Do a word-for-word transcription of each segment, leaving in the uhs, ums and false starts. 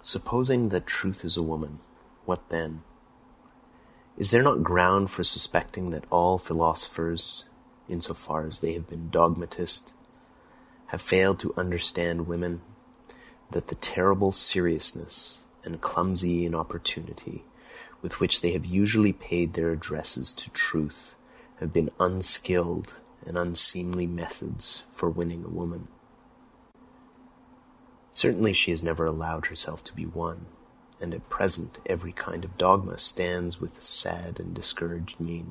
Supposing that truth is a woman, what then? Is there not ground for suspecting that all philosophers, insofar as they have been dogmatists, have failed to understand women, that the terrible seriousness and clumsy inopportunity with which they have usually paid their addresses to truth have been unskilled and unseemly methods for winning a woman? Certainly she has never allowed herself to be won, and at present every kind of dogma stands with a sad and discouraged mien.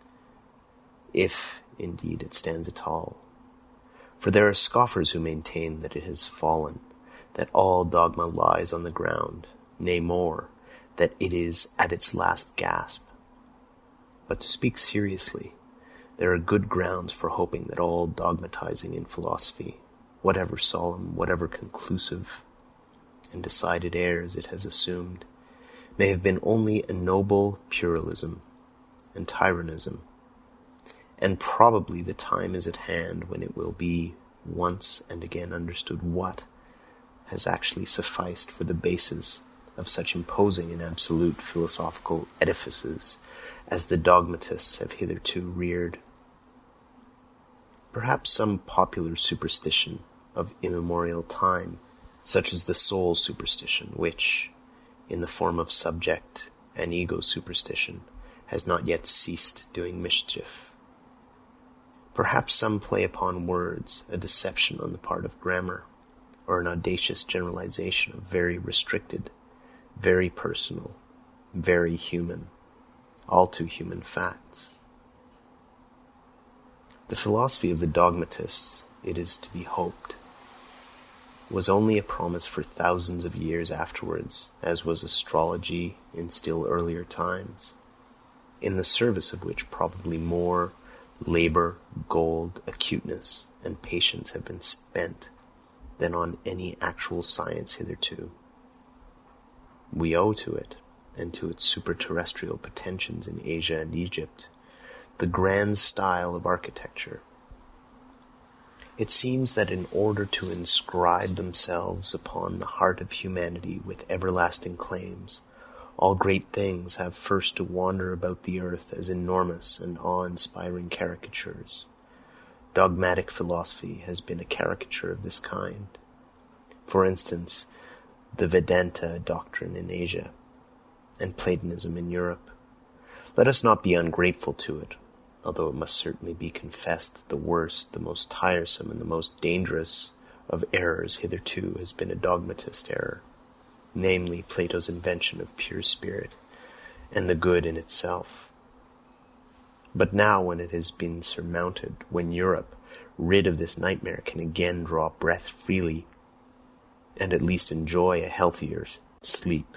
If, indeed, it stands at all. For there are scoffers who maintain that it has fallen, that all dogma lies on the ground, nay more, that it is at its last gasp. But to speak seriously, there are good grounds for hoping that all dogmatizing in philosophy, whatever solemn, whatever conclusive and decided airs it has assumed, may have been only a noble puerilism and tyrannism, and probably the time is at hand when it will be once and again understood what has actually sufficed for the basis of such imposing and absolute philosophical edifices as the dogmatists have hitherto reared. Perhaps some popular superstition of immemorial time, such as the soul superstition, which, in the form of subject and ego superstition, has not yet ceased doing mischief. Perhaps some play upon words, a deception on the part of grammar, or an audacious generalization of very restricted, very personal, very human, all too human facts. The philosophy of the dogmatists, it is to be hoped, was only a promise for thousands of years afterwards, as was astrology in still earlier times, in the service of which probably more labor, gold, acuteness, and patience have been spent than on any actual science hitherto. We owe to it, and to its superterrestrial pretensions in Asia and Egypt, the grand style of architecture. It seems that in order to inscribe themselves upon the heart of humanity with everlasting claims, all great things have first to wander about the earth as enormous and awe-inspiring caricatures. Dogmatic philosophy has been a caricature of this kind. For instance, the Vedanta doctrine in Asia, and Platonism in Europe. Let us not be ungrateful to it, although it must certainly be confessed that the worst, the most tiresome, and the most dangerous of errors hitherto has been a dogmatist error, namely Plato's invention of pure spirit, and the good in itself. But now, when it has been surmounted, when Europe, rid of this nightmare, can again draw breath freely, and at least enjoy a healthier sleep,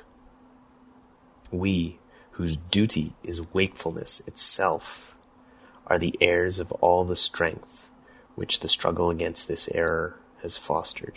we, whose duty is wakefulness itself, are the heirs of all the strength which the struggle against this error has fostered.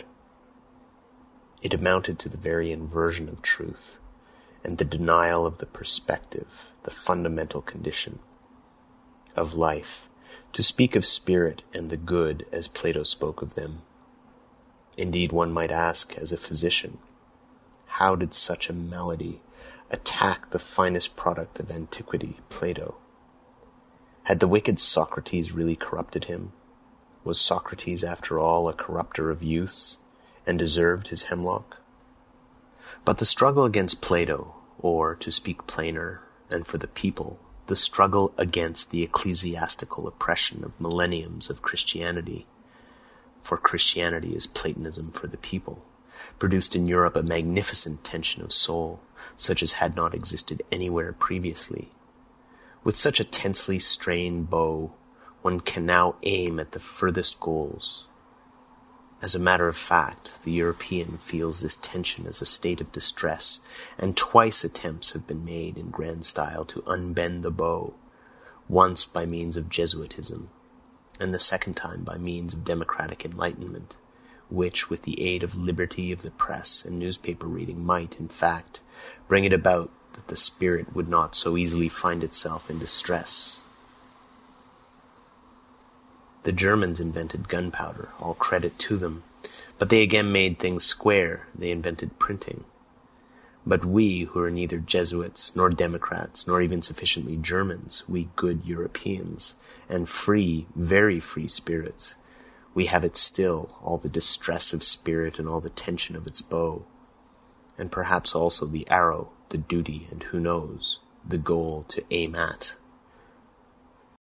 It amounted to the very inversion of truth, and the denial of the perspective, the fundamental condition of life, to speak of spirit and the good as Plato spoke of them. Indeed, one might ask, as a physician, how did such a malady attack the finest product of antiquity, Plato? Had the wicked Socrates really corrupted him? Was Socrates, after all, a corrupter of youths, and deserved his hemlock? But the struggle against Plato, or, to speak plainer, and for the people, the struggle against the ecclesiastical oppression of millenniums of Christianity, for Christianity is Platonism for the people, produced in Europe a magnificent tension of soul, such as had not existed anywhere previously. With such a tensely strained bow, one can now aim at the furthest goals. As a matter of fact, the European feels this tension as a state of distress, and twice attempts have been made in grand style to unbend the bow, once by means of Jesuitism, and the second time by means of democratic enlightenment, which, with the aid of liberty of the press and newspaper reading, might, in fact, bring it about that the spirit would not so easily find itself in distress. The Germans invented gunpowder, all credit to them, but they again made things square. They invented printing. But we, who are neither Jesuits, nor Democrats, nor even sufficiently Germans, we good Europeans, and free, very free spirits, we have it still, all the distress of spirit and all the tension of its bow, and perhaps also the arrow, the duty, and who knows, the goal to aim at.